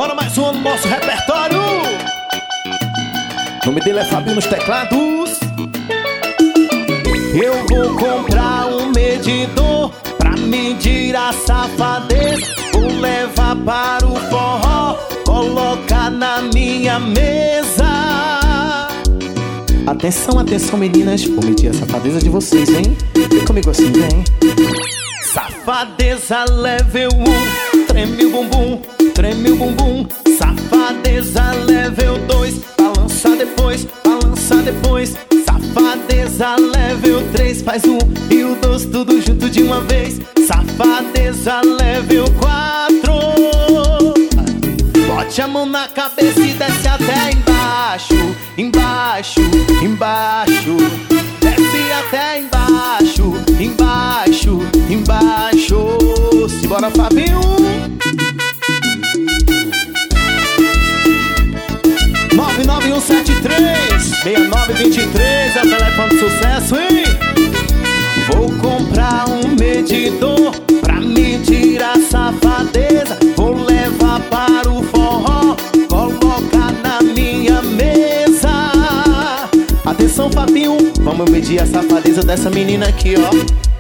Bora mais um no nosso repertório. O nome dele é Fabinho nos teclados. Eu vou comprar um medidor pra medir a safadeza. Vou levar para o forró, colocar na minha mesa. Atenção, atenção meninas, vou medir a safadeza de vocês, hein? Vem comigo assim, vem. Safadeza level 1, treme o bumbum, treme o bumbum. Safadeza level 2, balança depois, balança depois. Safadeza level 3, faz um e o 2 tudo junto de uma vez. Safadeza level 4, bote a mão na cabeça e desce até embaixo, embaixo, embaixo. Desce até embaixo, embaixo, embaixo. Simbora, Fabinho. 99173-6923 é o telefone de sucesso, hein? Vou comprar um medidor pra medir a safadeza. Vou levar para o forró, colocar na minha mesa. Atenção, Fabinho, vamos medir a safadeza dessa menina aqui, ó.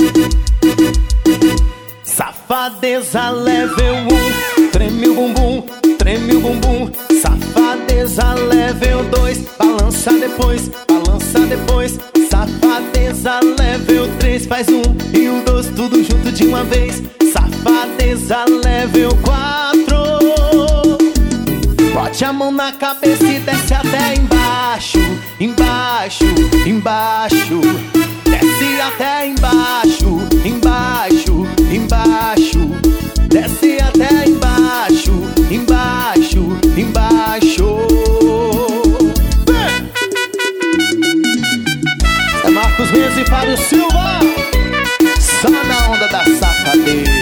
Safadeza level 1, treme o bumbum, treme o bumbum. Safadeza level 2, balança depois, balança depois. Safadeza level 3, faz um e o 2 tudo junto de uma vez. Safadeza level 4, bote a mão na cabeça e desce até embaixo, embaixo, embaixo. Desce até embaixo, embaixo, embaixo. Desce até embaixo, embaixo, embaixo. É Marcos Mendes e Fábio Silva, só na onda da safadeza.